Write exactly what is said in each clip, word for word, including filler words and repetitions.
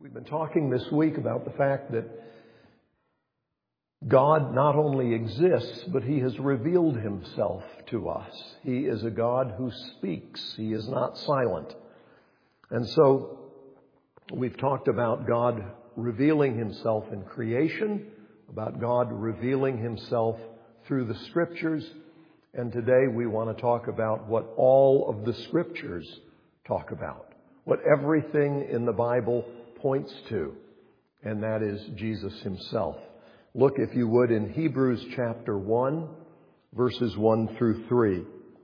We've been talking this week about the fact that God not only exists, but He has revealed Himself to us. He is a God who speaks. He is not silent. And so we've talked about God revealing Himself in creation, about God revealing Himself through the Scriptures. And today we want to talk about what all of the Scriptures talk about, what everything in the Bible points to, and that is Jesus Himself. Look, if you would, in Hebrews chapter one, verses one through three.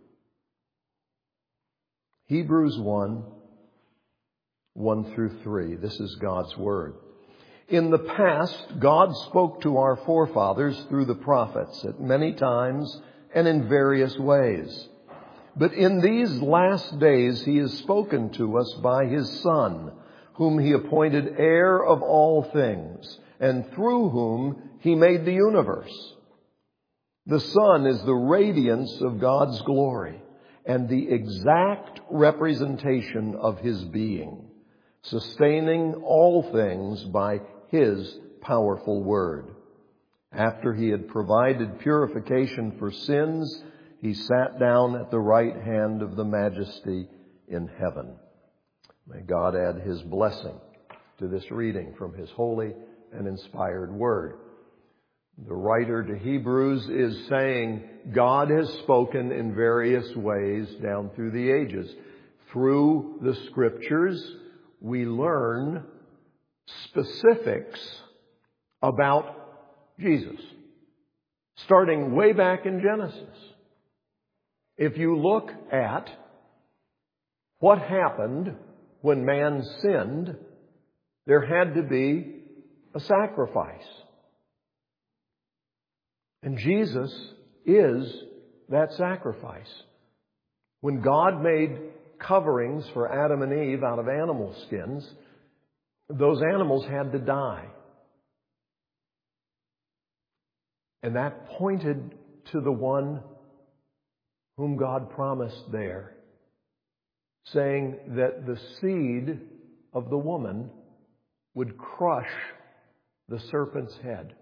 Hebrews one, one through three. This is God's Word. In the past, God spoke to our forefathers through the prophets at many times and in various ways. But in these last days, He has spoken to us by His Son, whom He appointed heir of all things, and through whom He made the universe. The Son is the radiance of God's glory and the exact representation of His being, sustaining all things by His powerful word. After He had provided purification for sins, He sat down at the right hand of the Majesty in heaven. May God add His blessing to this reading from His holy and inspired Word. The writer to Hebrews is saying God has spoken in various ways down through the ages. Through the Scriptures, we learn specifics about Jesus, starting way back in Genesis. If you look at what happened when man sinned, there had to be a sacrifice. And Jesus is that sacrifice. When God made coverings for Adam and Eve out of animal skins, those animals had to die. And that pointed to the one whom God promised there, saying that the seed of the woman would crush the serpent's head.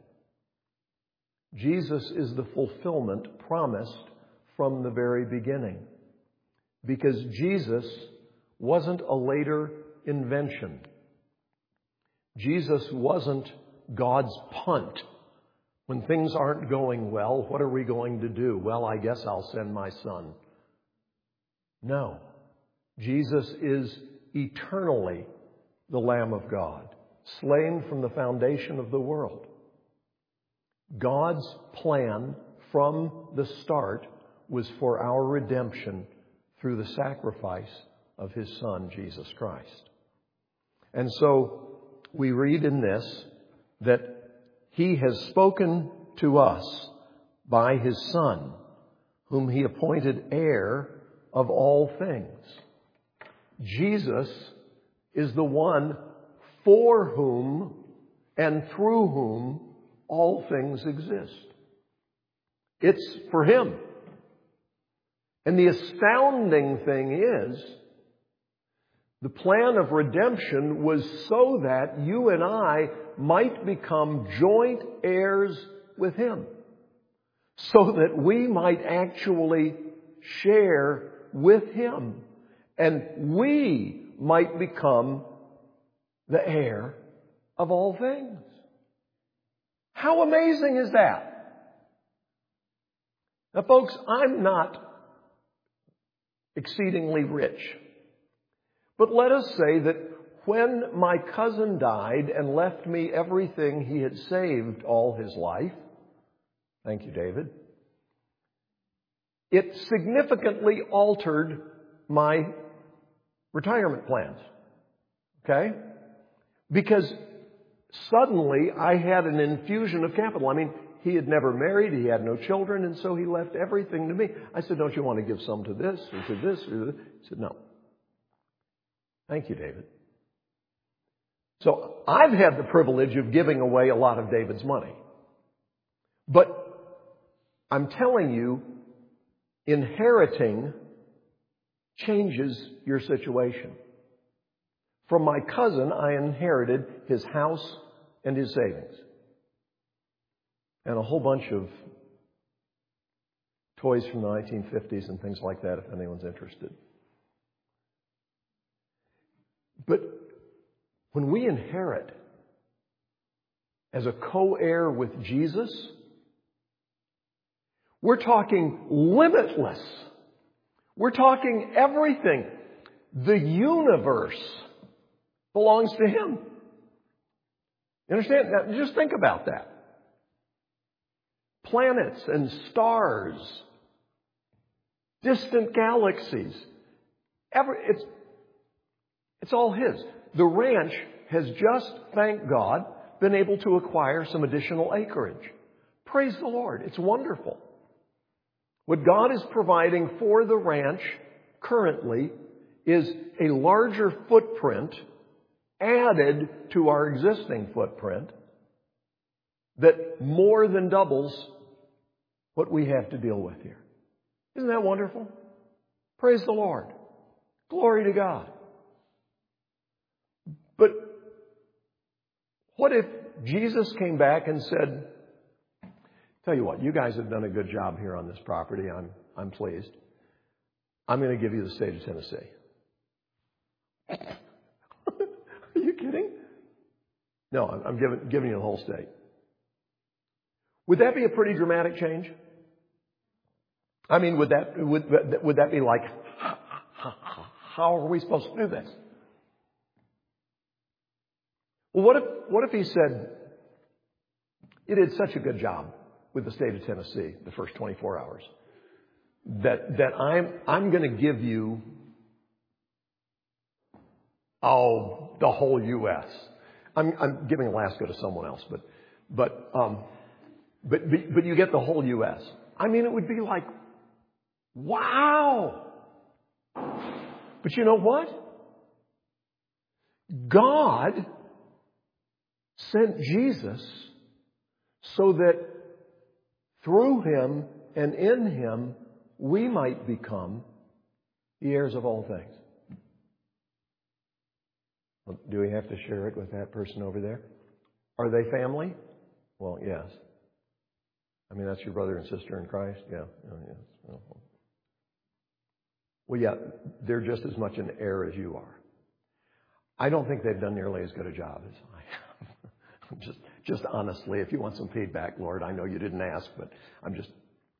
Jesus is the fulfillment promised from the very beginning, because Jesus wasn't a later invention. Jesus wasn't God's punt. When things aren't going well, what are we going to do? Well, I guess I'll send my Son. No. Jesus is eternally the Lamb of God, slain from the foundation of the world. God's plan from the start was for our redemption through the sacrifice of His Son, Jesus Christ. And so we read in this that He has spoken to us by His Son, whom He appointed heir of all things. Jesus is the one for whom and through whom all things exist. It's for Him. And the astounding thing is, the plan of redemption was so that you and I might become joint heirs with Him, so that we might actually share with Him, and we might become the heir of all things. How amazing is that? Now, folks, I'm not exceedingly rich. But let us say that when my cousin died and left me everything he had saved all his life, thank you, David, it significantly altered my retirement plans. Okay? Because suddenly I had an infusion of capital. I mean, he had never married, he had no children, and so he left everything to me. I said, don't you want to give some to this or to this or to this? He said, no. Thank you, David. So I've had the privilege of giving away a lot of David's money. But I'm telling you, inheriting changes your situation. From my cousin, I inherited his house and his savings. And a whole bunch of toys from the nineteen fifties and things like that, if anyone's interested. But when we inherit as a co-heir with Jesus, we're talking limitless. We're talking everything. The universe belongs to Him. You understand? Now, just think about that. Planets and stars, distant galaxies, every, it's, it's all His. The ranch has just, thank God, been able to acquire some additional acreage. Praise the Lord. It's wonderful. What God is providing for the ranch currently is a larger footprint added to our existing footprint that more than doubles what we have to deal with here. Isn't that wonderful? Praise the Lord. Glory to God. But what if Jesus came back and said, tell you what, you guys have done a good job here on this property. I'm, I'm pleased. I'm going to give you the state of Tennessee. Are you kidding? No, I'm, I'm giving, giving you the whole state. Would that be a pretty dramatic change? I mean, would that, would, would that be like, how are we supposed to do this? Well, what if, what if he said, you did such a good job with the state of Tennessee the first twenty-four hours that, that I'm, I'm going to give you, oh, the whole U S I'm, I'm giving Alaska to someone else, but, but, um, but, but, but you get the whole U S I mean, it would be like, wow. But you know what? God sent Jesus so that through Him and in Him we might become the heirs of all things. Well, do we have to share it with that person over there? Are they family? Well, yes. I mean, that's your brother and sister in Christ? Yeah. Oh, yes. Oh. Well, yeah, they're just as much an heir as you are. I don't think they've done nearly as good a job as I have. just, just honestly, if you want some feedback, Lord, I know you didn't ask, but I'm just...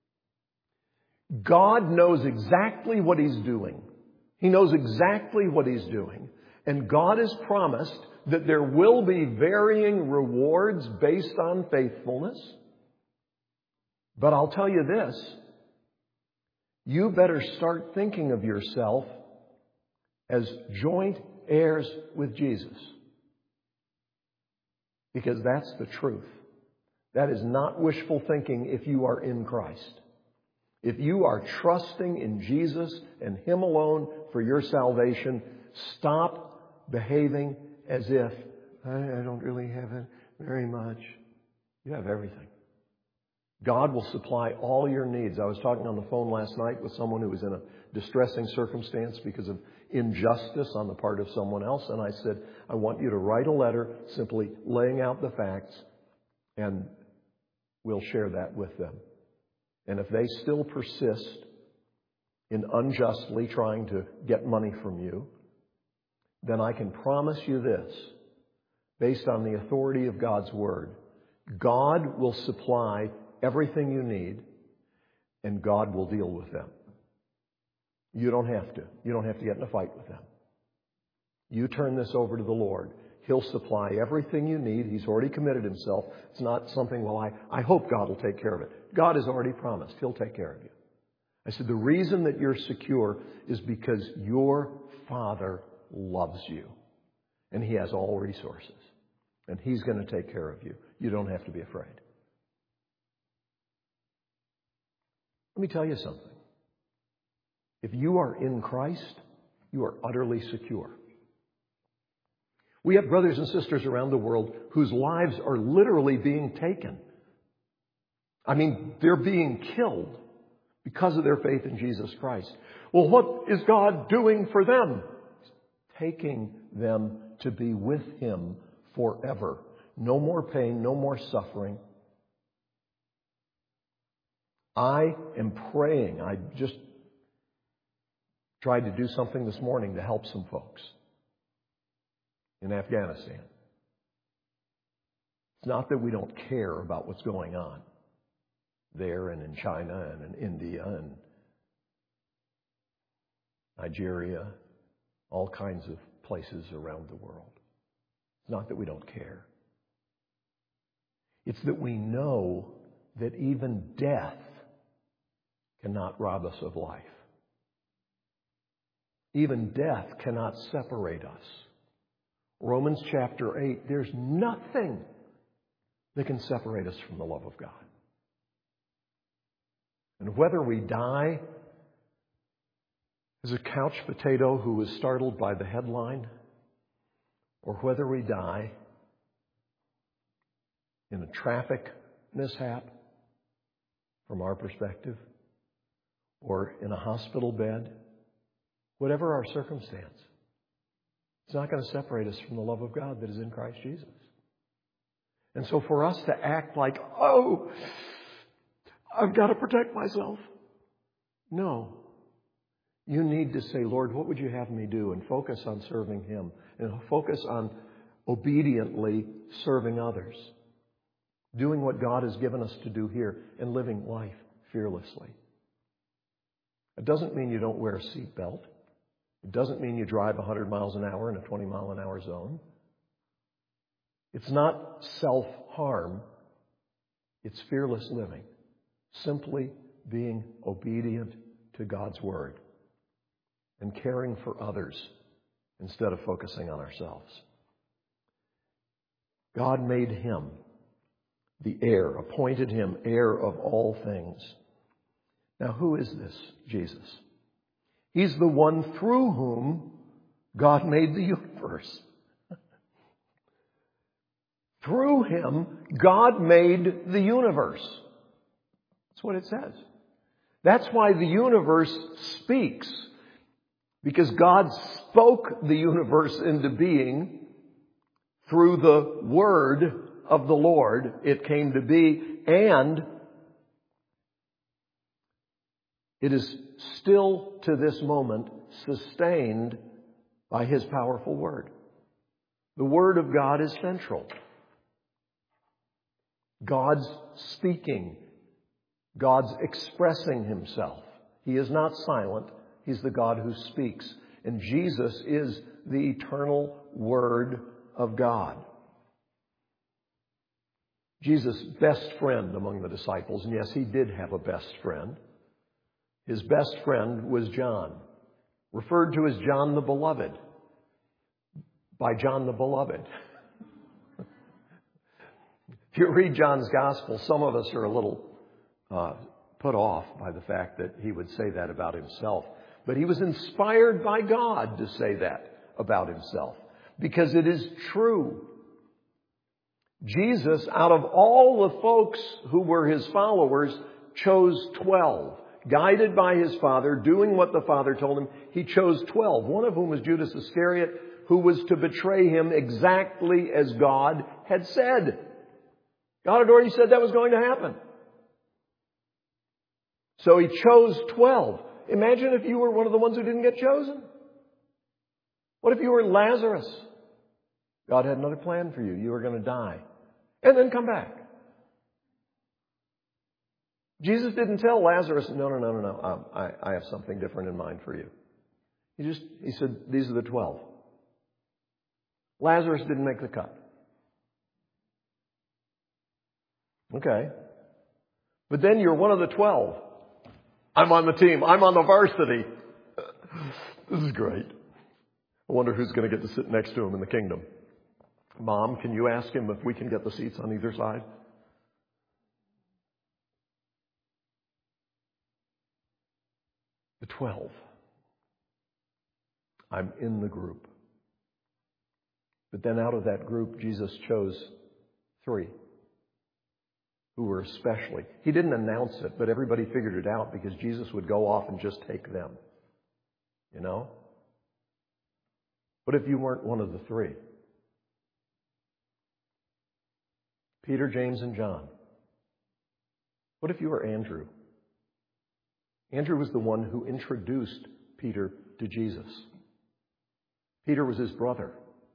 God knows exactly what He's doing. He knows exactly what He's doing. And God has promised that there will be varying rewards based on faithfulness. But I'll tell you this, you better start thinking of yourself as joint heirs with Jesus. Because that's the truth. That is not wishful thinking if you are in Christ. If you are trusting in Jesus and Him alone for your salvation, stop behaving as if, I don't really have it very much. You have everything. God will supply all your needs. I was talking on the phone last night with someone who was in a distressing circumstance because of injustice on the part of someone else. And I said, I want you to write a letter simply laying out the facts, and we'll share that with them. And if they still persist in unjustly trying to get money from you, then I can promise you this, based on the authority of God's Word, God will supply everything you need, and God will deal with them. You don't have to. You don't have to get in a fight with them. You turn this over to the Lord. He'll supply everything you need. He's already committed Himself. It's not something, well, I, I hope God will take care of it. God has already promised He'll take care of you. I said, the reason that you're secure is because your Father loves you. And He has all resources. And He's going to take care of you. You don't have to be afraid. Let me tell you something. If you are in Christ, you are utterly secure. We have brothers and sisters around the world whose lives are literally being taken. I mean, they're being killed because of their faith in Jesus Christ. Well, what is God doing for them? He's taking them to be with Him forever. No more pain, no more suffering. I am praying. I just tried to do something this morning to help some folks in Afghanistan. It's not that we don't care about what's going on there and in China and in India and Nigeria, all kinds of places around the world. It's not that we don't care. It's that we know that even death cannot rob us of life. Even death cannot separate us. Romans chapter eight, there's nothing that can separate us from the love of God. And whether we die as a couch potato who was startled by the headline, or whether we die in a traffic mishap, from our perspective, or in a hospital bed, whatever our circumstance, it's not going to separate us from the love of God that is in Christ Jesus. And so for us to act like, oh, I've got to protect myself. No. You need to say, Lord, what would you have me do? And focus on serving Him. And focus on obediently serving others. Doing what God has given us to do here and living life fearlessly. It doesn't mean you don't wear a seatbelt. It doesn't mean you drive one hundred miles an hour in a twenty mile an hour zone. It's not self-harm. It's fearless living. Simply being obedient to God's Word and caring for others instead of focusing on ourselves. God made Him the heir, appointed Him heir of all things. Now, who is this Jesus? He's the one through whom God made the universe. Through Him, God made the universe. That's what it says. That's why the universe speaks. Because God spoke the universe into being through the word of the Lord. It came to be, and it is still to this moment sustained by His powerful word. The Word of God is central. God's speaking. God's expressing Himself. He is not silent. He's the God who speaks. And Jesus is the eternal Word of God. Jesus' best friend among the disciples, and yes, He did have a best friend. His best friend was John, referred to as John the Beloved, by John the Beloved. If you read John's Gospel, some of us are a little uh, put off by the fact that he would say that about himself. But he was inspired by God to say that about Himself, because it is true. Jesus, out of all the folks who were His followers, chose twelve. Guided by His Father, doing what the Father told Him, He chose twelve. One of whom was Judas Iscariot, who was to betray Him exactly as God had said. God had already said that was going to happen. So He chose twelve. Imagine if you were one of the ones who didn't get chosen. What if you were Lazarus? God had another plan for you. You were going to die and then come back. Jesus didn't tell Lazarus, no, no, no, no, no, um, I, I have something different in mind for you. He just, he said, these are the twelve. Lazarus didn't make the cut. Okay. But then you're one of the twelve. I'm on the team. I'm on the varsity. This is great. I wonder who's going to get to sit next to him in the kingdom. Mom, can you ask him if we can get the seats on either side? The twelve. I'm in the group. But then out of that group, Jesus chose three who were especially. He didn't announce it, but everybody figured it out because Jesus would go off and just take them. You know? What if you weren't one of the three? Peter, James, and John. What if you were Andrew? Andrew was the one who introduced Peter to Jesus. Peter was his brother.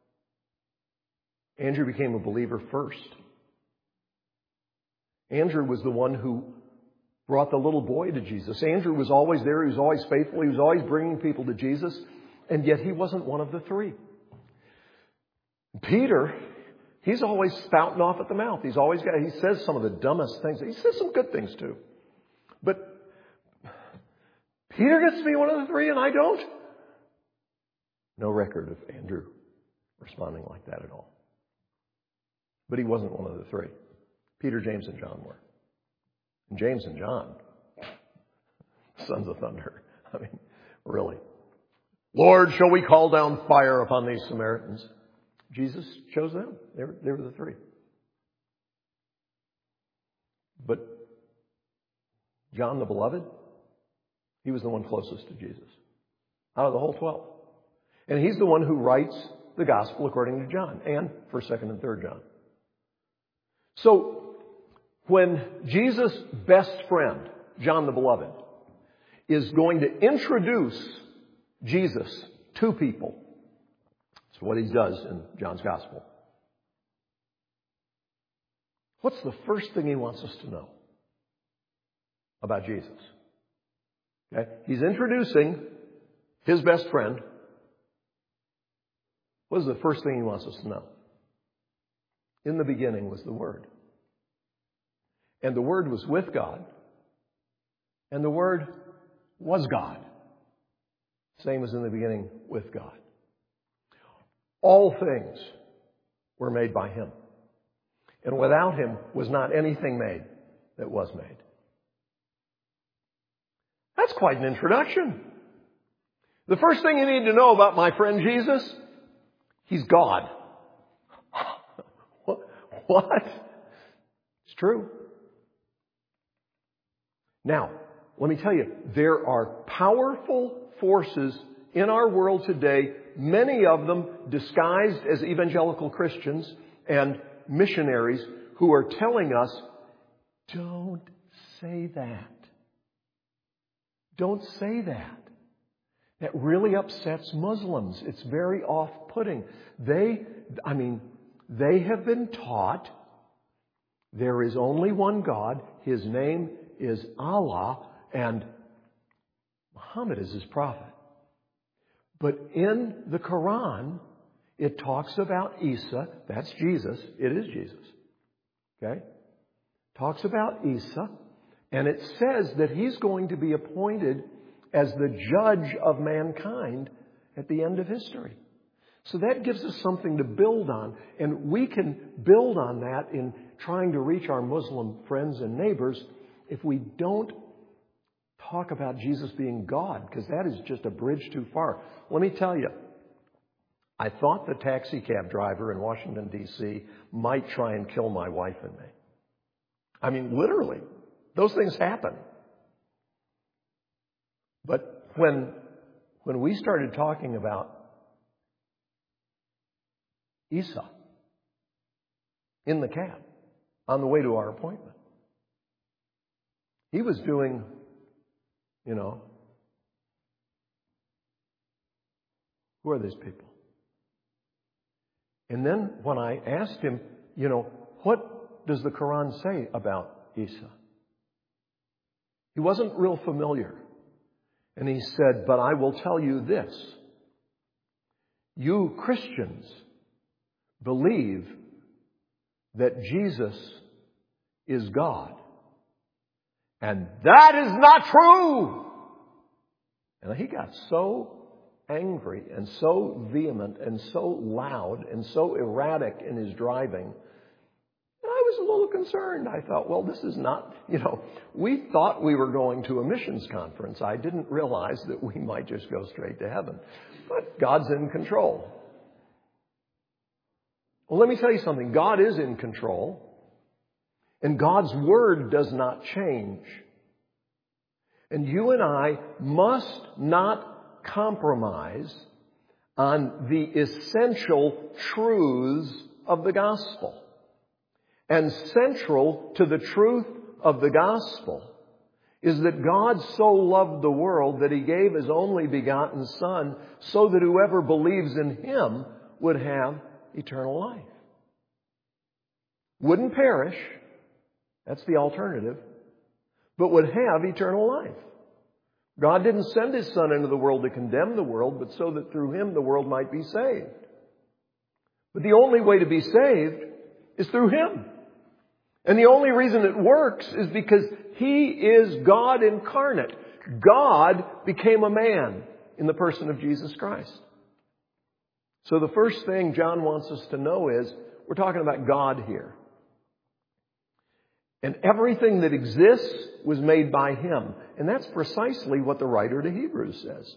Andrew became a believer first. Andrew was the one who brought the little boy to Jesus. Andrew was always there. He was always faithful. He was always bringing people to Jesus. And yet he wasn't one of the three. Peter, he's always spouting off at the mouth. He's always got, he says some of the dumbest things. He says some good things too. But Peter gets to be one of the three and I don't. No record of Andrew responding like that at all. But he wasn't one of the three. Peter, James, and John were. And James and John, sons of thunder. I mean, really. Lord, shall we call down fire upon these Samaritans? Jesus chose them. They were, they were the three. But John the Beloved, he was the one closest to Jesus out of the whole twelve. And he's the one who writes the gospel according to John and first, second, and third John. So when Jesus' best friend, John the Beloved, is going to introduce Jesus to people, that's what he does in John's gospel. What's the first thing he wants us to know about Jesus? Okay? He's introducing his best friend. What is the first thing he wants us to know? In the beginning was the Word. And the Word was with God. And the Word was God. Same as in the beginning with God. All things were made by Him. And without Him was not anything made that was made. That's quite an introduction. The first thing you need to know about my friend Jesus, He's God. What? It's true. Now, let me tell you, there are powerful forces in our world today, many of them disguised as evangelical Christians and missionaries, who are telling us, don't say that. Don't say that. That really upsets Muslims. It's very off-putting. They, I mean, they have been taught there is only one God. His name is Allah, and Muhammad is his prophet. But in the Quran, it talks about Isa. That's Jesus. It is Jesus. Okay? Talks about Isa. And it says that he's going to be appointed as the judge of mankind at the end of history. So that gives us something to build on. And we can build on that in trying to reach our Muslim friends and neighbors if we don't talk about Jesus being God, because that is just a bridge too far. Let me tell you, I thought the taxi cab driver in Washington, D C might try and kill my wife and me. I mean, literally. Those things happen. But when, when we started talking about Isa in the cab on the way to our appointment, he was doing, you know, who are these people? And then when I asked him, you know, what does the Quran say about Isa? He wasn't real familiar. And he said, but I will tell you this. You Christians believe that Jesus is God. And that is not true. And he got so angry and so vehement and so loud and so erratic in his driving. And I was a little concerned. I thought, well, this is not, you know, we thought we were going to a missions conference. I didn't realize that we might just go straight to heaven. But God's in control. Well, let me tell you something. God is in control. And God's Word does not change. And you and I must not compromise on the essential truths of the gospel. And central to the truth of the gospel is that God so loved the world that He gave His only begotten Son so that whoever believes in Him would have eternal life. Wouldn't perish, that's the alternative, but would have eternal life. God didn't send His Son into the world to condemn the world, but so that through Him the world might be saved. But the only way to be saved is through Him. And the only reason it works is because He is God incarnate. God became a man in the person of Jesus Christ. So the first thing John wants us to know is we're talking about God here. And everything that exists was made by Him. And that's precisely what the writer to Hebrews says.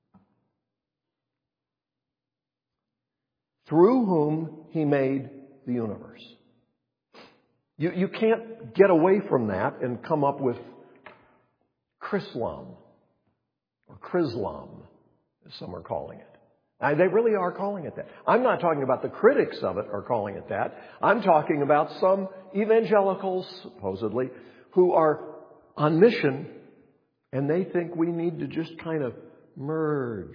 Through whom He made the universe. You, you can't get away from that and come up with Chrislam or Chrislam, as some are calling it. Now, they really are calling it that. I'm not talking about the critics of it are calling it that. I'm talking about some evangelicals, supposedly, who are on mission and they think we need to just kind of merge.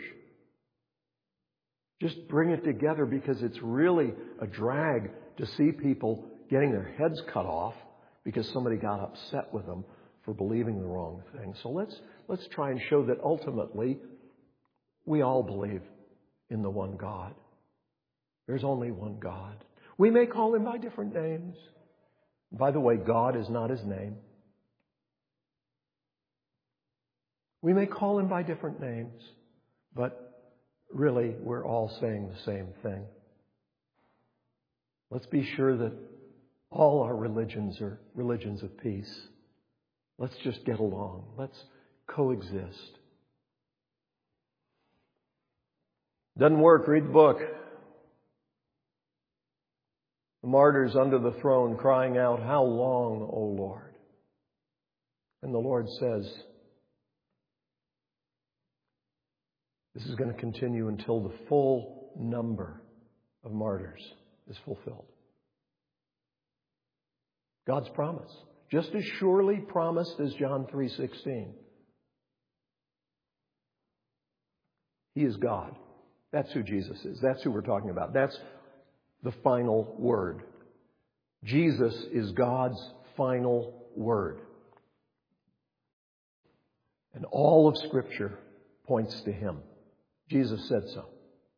Just bring it together because it's really a drag to see people getting their heads cut off because somebody got upset with them for believing the wrong thing. So let's let's try and show that ultimately we all believe in the one God. There's only one God. We may call Him by different names. By the way, God is not His name. We may call Him by different names, but really we're all saying the same thing. Let's be sure that all our religions are religions of peace. Let's just get along. Let's coexist. Doesn't work. Read the book. The martyrs under the throne crying out, "How long, O Lord?" And the Lord says, this is going to continue until the full number of martyrs is fulfilled. God's promise. Just as surely promised as John three sixteen. He is God. That's who Jesus is. That's who we're talking about. That's the final word. Jesus is God's final word. And all of Scripture points to Him. Jesus said so.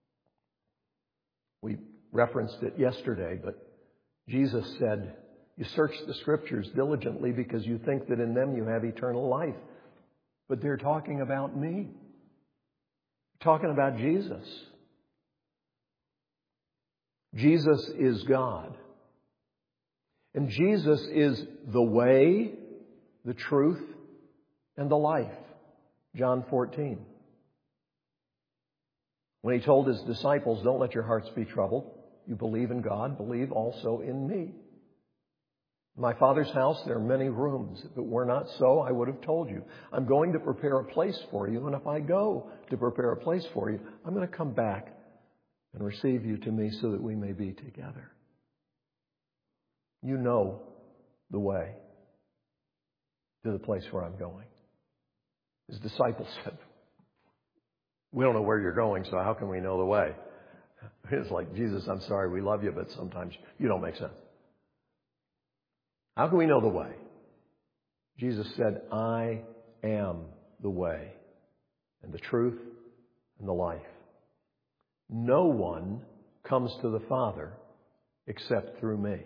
We referenced it yesterday, but Jesus said, "You search the Scriptures diligently because you think that in them you have eternal life." But they're talking about me. They're talking about Jesus. Jesus is God. And Jesus is the way, the truth, and the life. John fourteen. When He told His disciples, "Don't let your hearts be troubled. You believe in God, believe also in me. In my Father's house there are many rooms. If it were not so, I would have told you. I'm going to prepare a place for you, and if I go to prepare a place for you, I'm going to come back and receive you to me so that we may be together." You know the way to the place where I'm going. His disciples said, "We don't know where you're going, so how can we know the way?" It's like, "Jesus, I'm sorry, we love you, but sometimes you don't make sense. How can we know the way?" Jesus said, "I am the way and the truth and the life. No one comes to the Father except through me."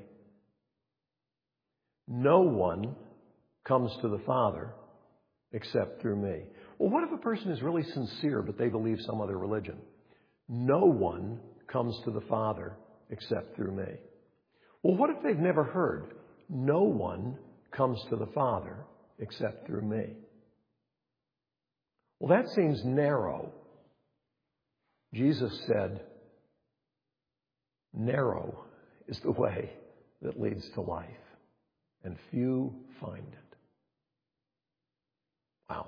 No one comes to the Father except through me. Well, what if a person is really sincere, but they believe some other religion? No one comes to the Father except through me. Well, what if they've never heard? No one comes to the Father except through me. Well, that seems narrow. Jesus said, "Narrow is the way that leads to life, and few find it." Wow.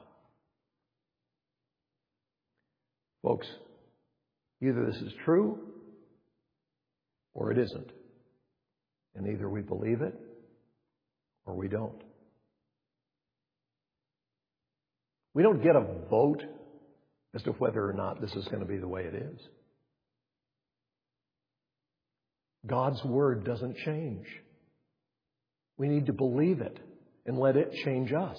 Folks, either this is true or it isn't. And And either we believe it or we don't. We don't get a vote as to whether or not this is going to be the way it is. God's Word doesn't change. We need to believe it and let it change us.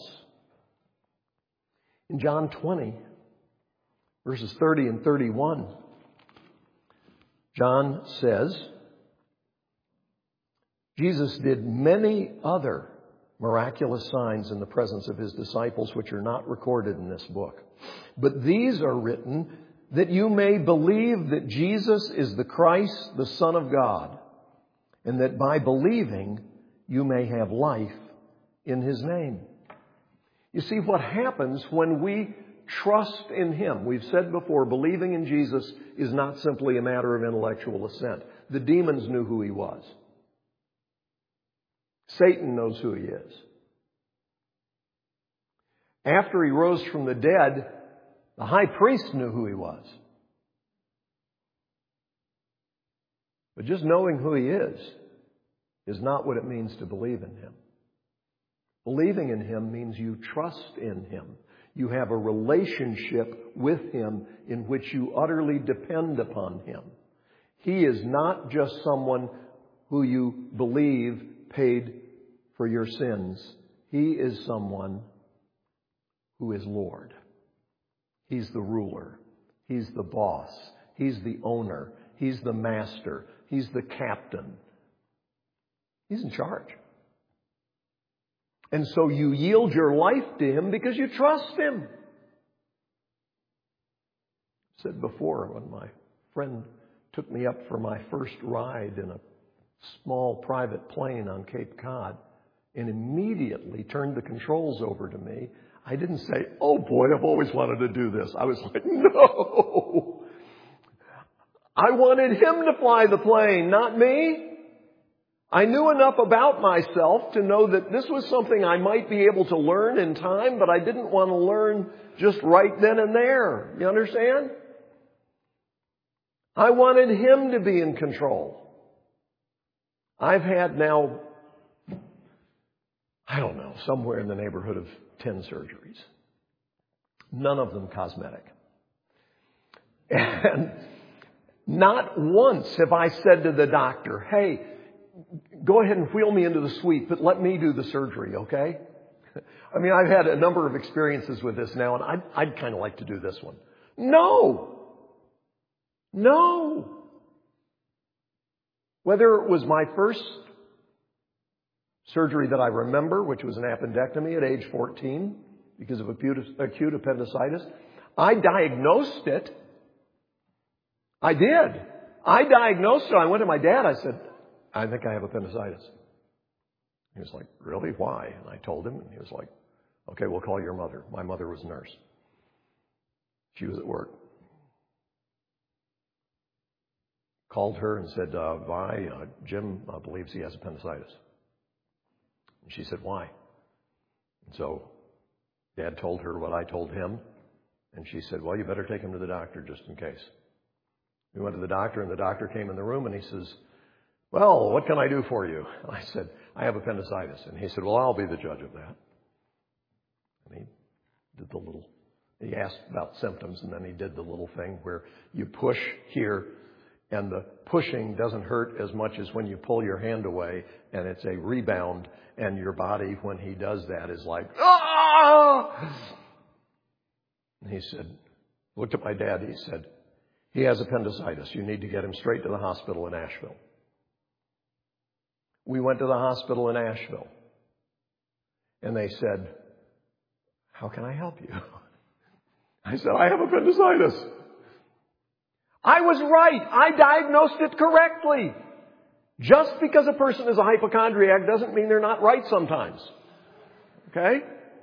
In John twenty, verses thirty and thirty-one, John says, Jesus did many other miraculous signs in the presence of His disciples, which are not recorded in this book. But these are written that you may believe that Jesus is the Christ, the Son of God, and that by believing you may have life in His name. You see, what happens when we trust in Him, we've said before, believing in Jesus is not simply a matter of intellectual assent. The demons knew who He was. Satan knows who He is. After He rose from the dead, the high priest knew who He was. But just knowing who He is is not what it means to believe in Him. Believing in Him means you trust in Him. You have a relationship with Him in which you utterly depend upon Him. He is not just someone who you believe paid for your sins. He is someone who is Lord. He's the ruler. He's the boss. He's the owner. He's the master. He's the captain. He's in charge. And so you yield your life to Him because you trust Him. I said before, when my friend took me up for my first ride in a small private plane on Cape Cod and immediately turned the controls over to me, I didn't say, oh boy, I've always wanted to do this. I was like, no. I wanted Him to fly the plane, not me. I knew enough about myself to know that this was something I might be able to learn in time, but I didn't want to learn just right then and there. You understand? I wanted Him to be in control. I've had now, I don't know, somewhere in the neighborhood of ten surgeries. None of them cosmetic. And not once have I said to the doctor, hey, go ahead and wheel me into the suite, but let me do the surgery, okay? I mean, I've had a number of experiences with this now, and I'd, I'd kind of like to do this one. No! No! Whether it was my first surgery that I remember, which was an appendectomy at age fourteen because of acute, acute appendicitis, I diagnosed it. I did. I diagnosed it. I went to my dad. I said, I think I have appendicitis. He was like, really? Why? And I told him, and he was like, okay, we'll call your mother. My mother was a nurse. She was at work. Called her and said, uh, Vi, uh, Jim uh, believes he has appendicitis. And she said, why? And so Dad told her what I told him. And she said, well, you better take him to the doctor just in case. We went to the doctor, and the doctor came in the room, and he says, well, what can I do for you? And I said, I have appendicitis. And he said, well, I'll be the judge of that. And he did the little, he asked about symptoms, and then he did the little thing where you push here, and the pushing doesn't hurt as much as when you pull your hand away, and it's a rebound, and your body, when he does that, is like, ah! And he said, looked at my dad, he said, he has appendicitis. You need to get him straight to the hospital in Asheville. We went to the hospital in Asheville, and they said, how can I help you? I said, I have appendicitis. I was right. I diagnosed it correctly. Just because a person is a hypochondriac doesn't mean they're not right sometimes. Okay?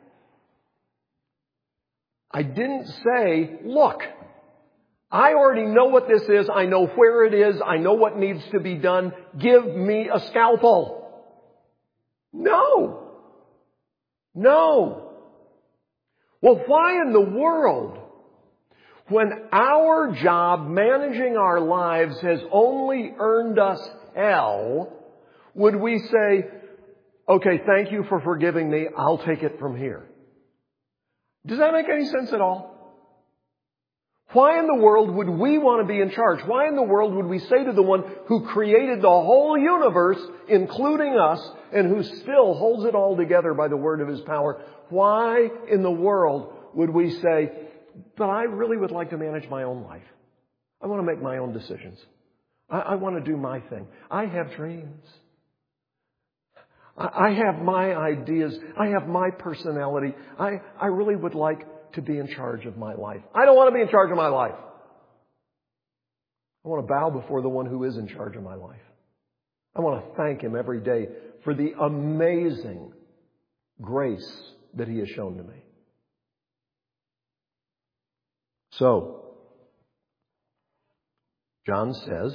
I didn't say, look, I already know what this is. I know where it is. I know what needs to be done. Give me a scalpel. No. No. Well, why in the world, when our job managing our lives has only earned us hell, Would we say, okay, thank you for forgiving me, I'll take it from here? Does that make any sense at all? Why in the world would we want to be in charge? Why in the world would we say to the one who created the whole universe, including us, and who still holds it all together by the word of His power, why in the world would we say, but I really would like to manage my own life. I want to make my own decisions. I, I want to do my thing. I have dreams. I, I have my ideas. I have my personality. I, I really would like to be in charge of my life. I don't want to be in charge of my life. I want to bow before the one who is in charge of my life. I want to thank Him every day for the amazing grace that He has shown to me. So, John says,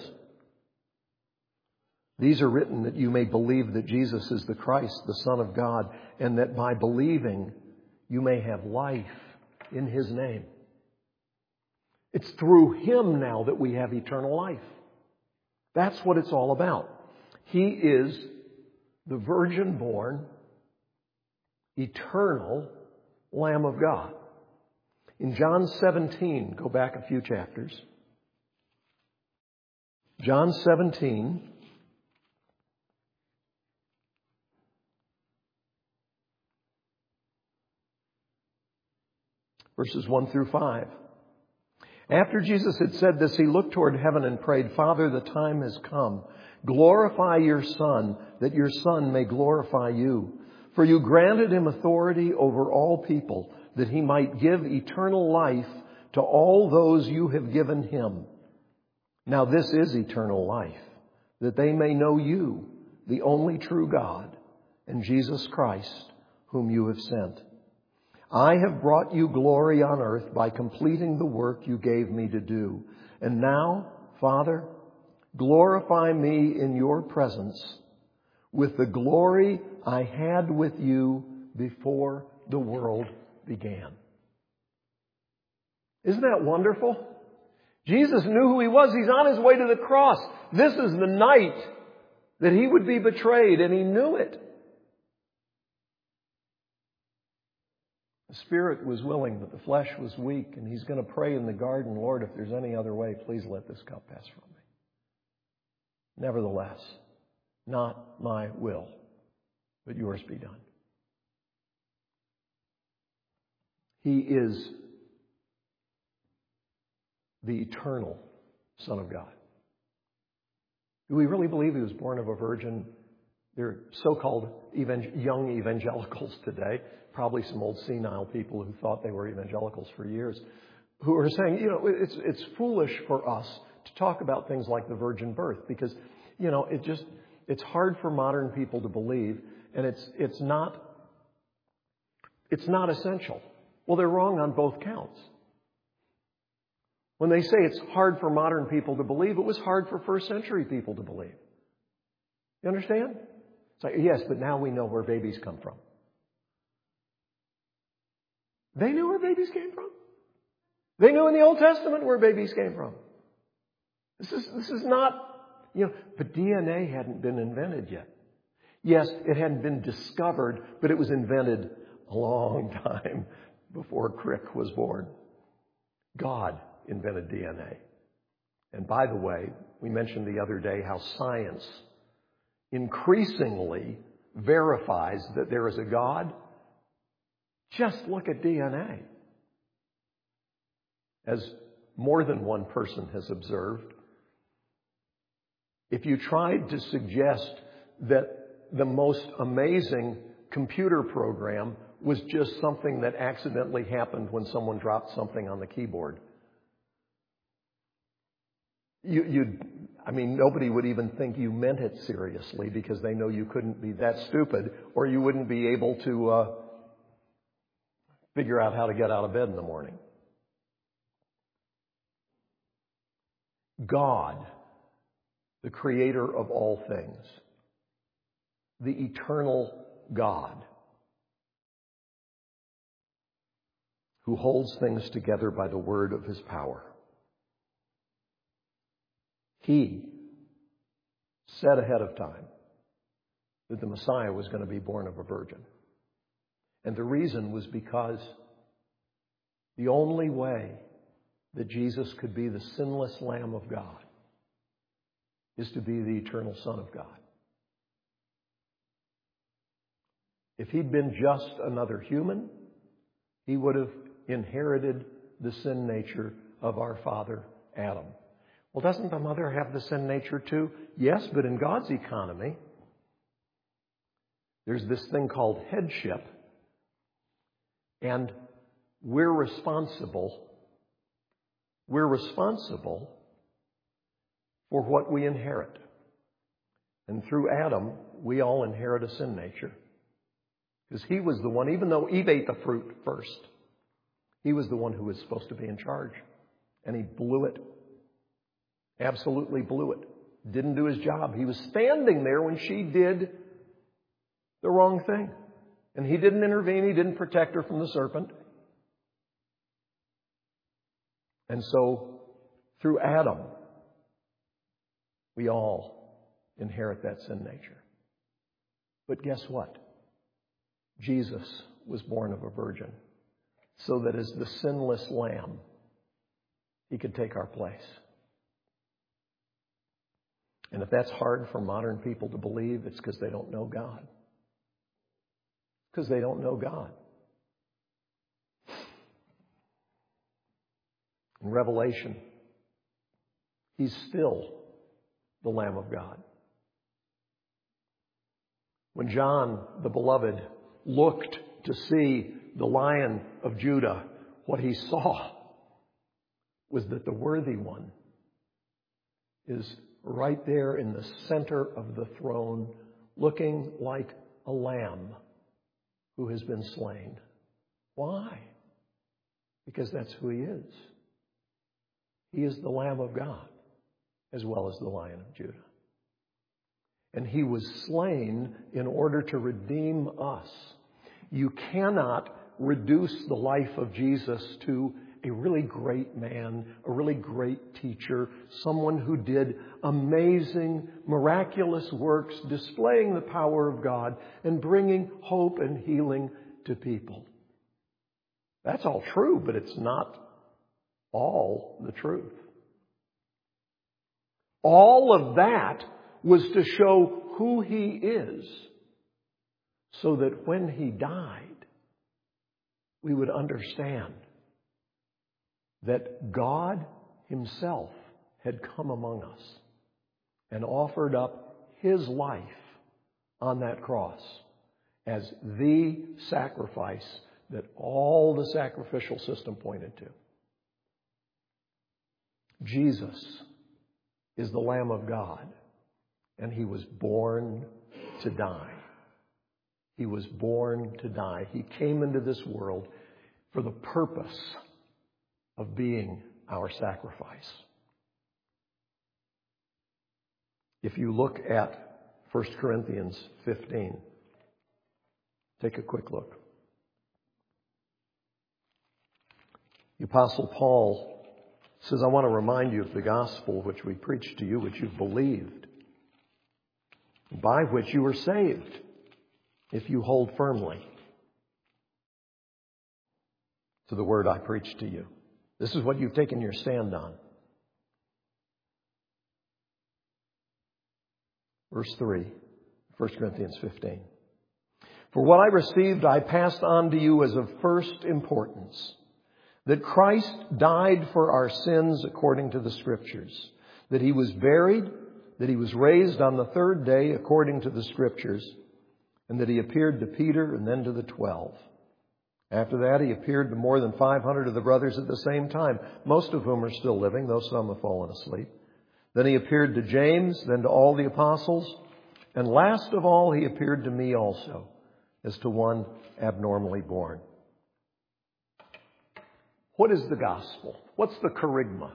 these are written that you may believe that Jesus is the Christ, the Son of God, and that by believing you may have life in His name. It's through Him now that we have eternal life. That's what it's all about. He is the virgin-born, eternal Lamb of God. In John seventeen, go back a few chapters. John seventeen, verses one through five. After Jesus had said this, He looked toward heaven and prayed, Father, the time has come. Glorify your Son, that your Son may glorify you. For you granted Him authority over all people, that He might give eternal life to all those you have given Him. Now this is eternal life, that they may know you, the only true God, and Jesus Christ, whom you have sent. I have brought you glory on earth by completing the work you gave me to do. And now, Father, glorify me in your presence with the glory I had with you before the world began. Isn't that wonderful? Jesus knew who He was. He's on His way to the cross. This is the night that He would be betrayed, and He knew it. The Spirit was willing, but the flesh was weak, and He's going to pray in the garden, Lord, if there's any other way, please let this cup pass from me. Nevertheless, not my will, but yours be done. He is the eternal Son of God. Do we really believe He was born of a virgin? There are so-called evangel- young evangelicals today, probably some old senile people who thought they were evangelicals for years, who are saying, you know, it's it's foolish for us to talk about things like the virgin birth because, you know, it just it's hard for modern people to believe, and it's it's not it's not essential. Well, they're wrong on both counts. When they say it's hard for modern people to believe, it was hard for first century people to believe. You understand? It's like, yes, but now we know where babies come from. They knew where babies came from. They knew in the Old Testament where babies came from. This is, this is not, you know, but D N A hadn't been invented yet. Yes, it hadn't been discovered, but it was invented a long time before Crick was born. God invented D N A. And by the way, we mentioned the other day how science increasingly verifies that there is a God. Just look at D N A. As more than one person has observed, if you tried to suggest that the most amazing computer program was just something that accidentally happened when someone dropped something on the keyboard, you, you'd, I mean, nobody would even think you meant it seriously because they know you couldn't be that stupid, or you wouldn't be able to uh, figure out how to get out of bed in the morning. God, the creator of all things, the eternal God, who holds things together by the word of His power. He said ahead of time that the Messiah was going to be born of a virgin. And the reason was because the only way that Jesus could be the sinless Lamb of God is to be the eternal Son of God. If he'd been just another human, he would have inherited the sin nature of our father Adam. Well, doesn't the mother have the sin nature too? Yes, but in God's economy, there's this thing called headship, and we're responsible. We're responsible for what we inherit. And through Adam, we all inherit a sin nature. Because he was the one, even though Eve ate the fruit first, he was the one who was supposed to be in charge. And he blew it. Absolutely blew it. Didn't do his job. He was standing there when she did the wrong thing. And he didn't intervene. He didn't protect her from the serpent. And so, through Adam, we all inherit that sin nature. But guess what? Jesus was born of a virgin so that as the sinless Lamb, he could take our place. And if that's hard for modern people to believe, it's because they don't know God. Because they don't know God. In Revelation, he's still the Lamb of God. When John, the beloved, looked to see the Lion of Judah, what he saw was that the worthy one is right there in the center of the throne, looking like a lamb who has been slain. Why? Because that's who he is. He is the Lamb of God as well as the Lion of Judah. And he was slain in order to redeem us. You cannot reduce the life of Jesus to a really great man, a really great teacher, someone who did amazing, miraculous works, displaying the power of God and bringing hope and healing to people. That's all true, but it's not all the truth. All of that was to show who he is, so that when he died, we would understand that God himself had come among us and offered up his life on that cross as the sacrifice that all the sacrificial system pointed to. Jesus is the Lamb of God, and he was born to die. He was born to die. He came into this world for the purpose of being our sacrifice. If you look at First Corinthians fifteen, take a quick look. The Apostle Paul says, I want to remind you of the gospel which we preached to you, which you've believed, by which you were saved, if you hold firmly to the word I preached to you. This is what you've taken your stand on. Verse three, First Corinthians fifteen. For what I received I passed on to you as of first importance, that Christ died for our sins according to the Scriptures, that he was buried, that he was raised on the third day according to the Scriptures, and that he appeared to Peter and then to the twelve. After that, he appeared to more than five hundred of the brothers at the same time, most of whom are still living, though some have fallen asleep. Then he appeared to James, then to all the apostles, and last of all, he appeared to me also, as to one abnormally born. What is the gospel? What's the kerygma?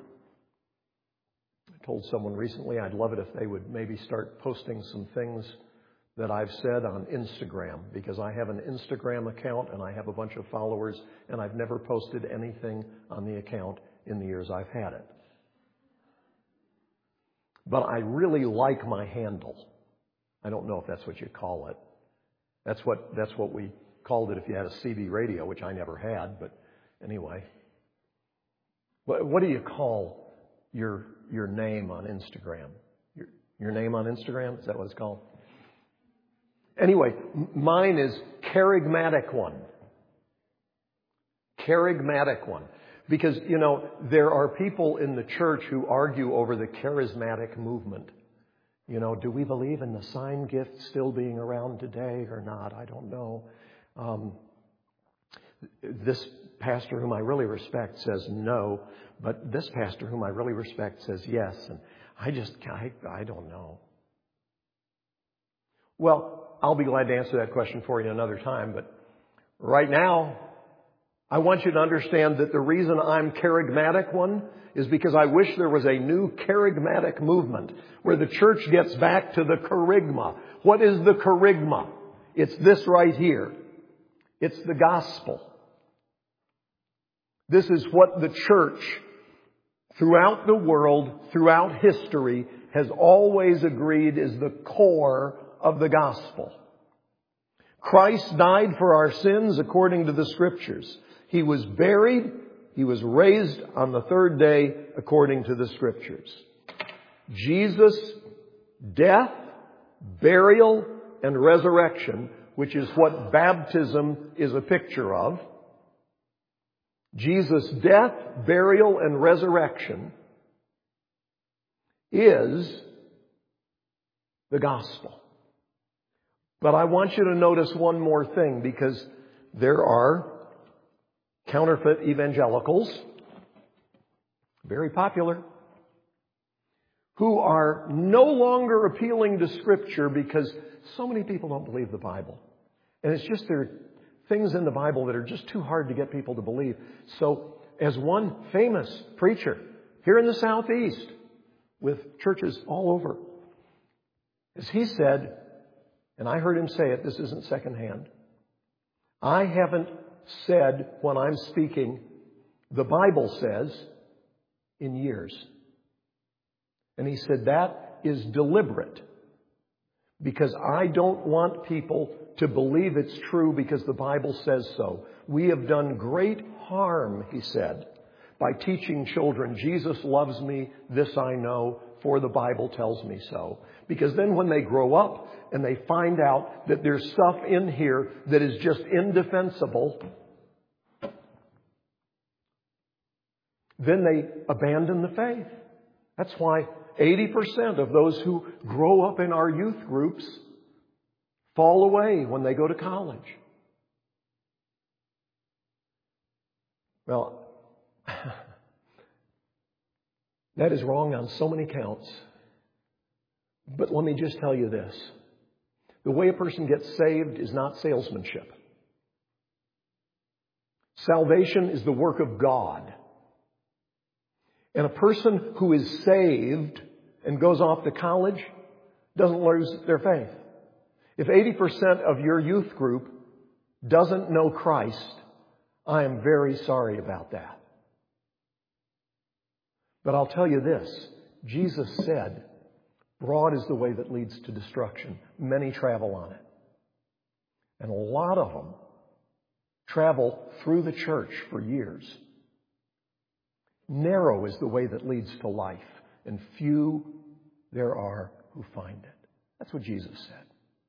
I told someone recently I'd love it if they would maybe start posting some things that I've said on Instagram, because I have an Instagram account and I have a bunch of followers, and I've never posted anything on the account in the years I've had it. But I really like my handle. I don't know if that's what you call it. That's what that's what we called it if you had a C B radio, which I never had, but anyway. What, what do you call your your name on Instagram? Your, your name on Instagram? Is that what it's called? Anyway, mine is Charismatic One. Charismatic One. Because, you know, there are people in the church who argue over the charismatic movement. You know, do we believe in the sign gift still being around today or not? I don't know. Um, this pastor whom I really respect says no, but this pastor whom I really respect says yes. And I just, I, I don't know. Well, I'll be glad to answer that question for you another time, but right now, I want you to understand that the reason I'm Charismatic One is because I wish there was a new charismatic movement where the church gets back to the charisma. What is the charisma? It's this right here. It's the gospel. This is what the church throughout the world, throughout history, has always agreed is the core of the gospel. Christ died for our sins according to the Scriptures. He was buried. He was raised on the third day according to the Scriptures. Jesus' death, burial, and resurrection, which is what baptism is a picture of. Jesus' death, burial, and resurrection is the gospel. But I want you to notice one more thing, because there are counterfeit evangelicals, very popular, who are no longer appealing to Scripture because so many people don't believe the Bible. And it's just there are things in the Bible that are just too hard to get people to believe. So as one famous preacher here in the Southeast with churches all over, as he said, and I heard him say it, this isn't secondhand, I haven't said when I'm speaking, the Bible says, in years. And he said that is deliberate, because I don't want people to believe it's true because the Bible says so. We have done great harm, he said, by teaching children, Jesus loves me, this I know, for the Bible tells me so. Because then when they grow up and they find out that there's stuff in here that is just indefensible, then they abandon the faith. That's why eighty percent of those who grow up in our youth groups fall away when they go to college. Well, that is wrong on so many counts. But let me just tell you this. The way a person gets saved is not salesmanship. Salvation is the work of God. And a person who is saved and goes off to college doesn't lose their faith. If eighty percent of your youth group doesn't know Christ, I am very sorry about that. But I'll tell you this. Jesus said, broad is the way that leads to destruction. Many travel on it. And a lot of them travel through the church for years. Narrow is the way that leads to life, and few there are who find it. That's what Jesus said.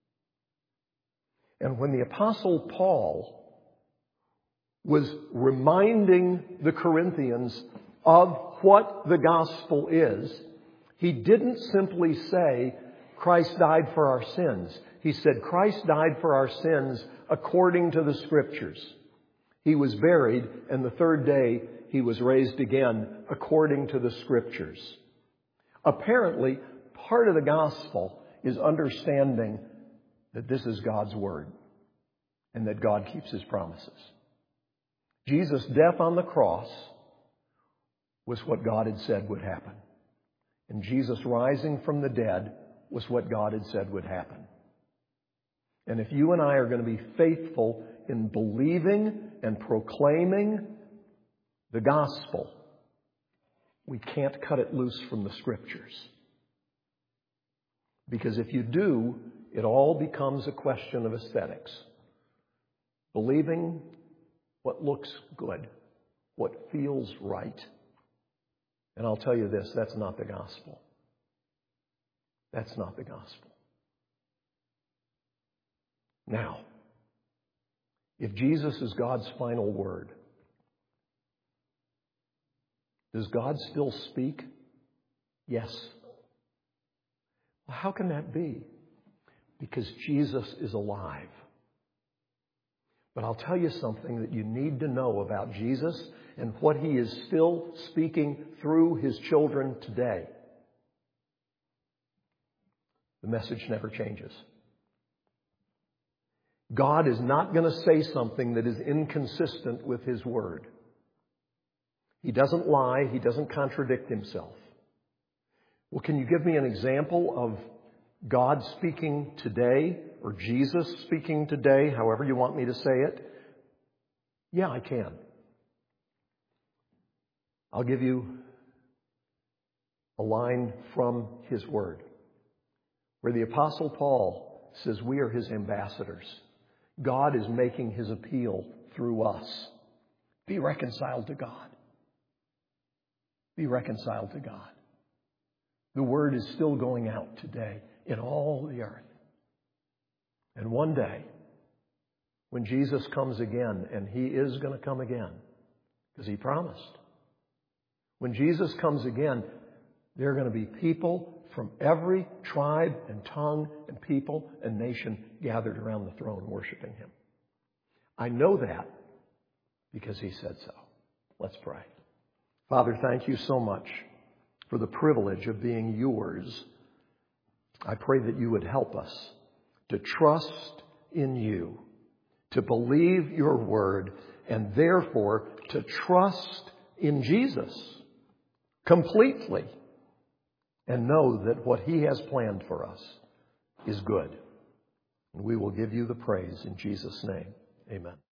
And when the Apostle Paul was reminding the Corinthians of what the gospel is, he didn't simply say, Christ died for our sins. He said, Christ died for our sins according to the Scriptures. He was buried, and the third day He was raised again according to the Scriptures. Apparently, part of the gospel is understanding that this is God's Word and that God keeps His promises. Jesus' death on the cross was what God had said would happen. And Jesus rising from the dead was what God had said would happen. And if you and I are going to be faithful in believing and proclaiming the gospel, we can't cut it loose from the Scriptures. Because if you do, it all becomes a question of aesthetics. Believing what looks good, what feels right. And I'll tell you this, that's not the gospel. That's not the gospel. Now, if Jesus is God's final word, does God still speak? Yes. Well, how can that be? Because Jesus is alive. But I'll tell you something that you need to know about Jesus and what He is still speaking through His children today. The message never changes. God is not going to say something that is inconsistent with His Word. He doesn't lie. He doesn't contradict Himself. Well, can you give me an example of God speaking today, or Jesus speaking today, however you want me to say it? Yeah, I can. I'll give you a line from His Word, where the Apostle Paul says we are His ambassadors. God is making His appeal through us. Be reconciled to God. Be reconciled to God. The Word is still going out today in all the earth. And one day, when Jesus comes again, and He is going to come again, because He promised. When Jesus comes again, there are going to be people from every tribe and tongue and people and nation gathered around the throne worshiping Him. I know that because He said so. Let's pray. Father, thank You so much for the privilege of being Yours. I pray that You would help us to trust in You, to believe Your word, and therefore to trust in Jesus completely, and know that what He has planned for us is good. And we will give You the praise in Jesus' name. Amen.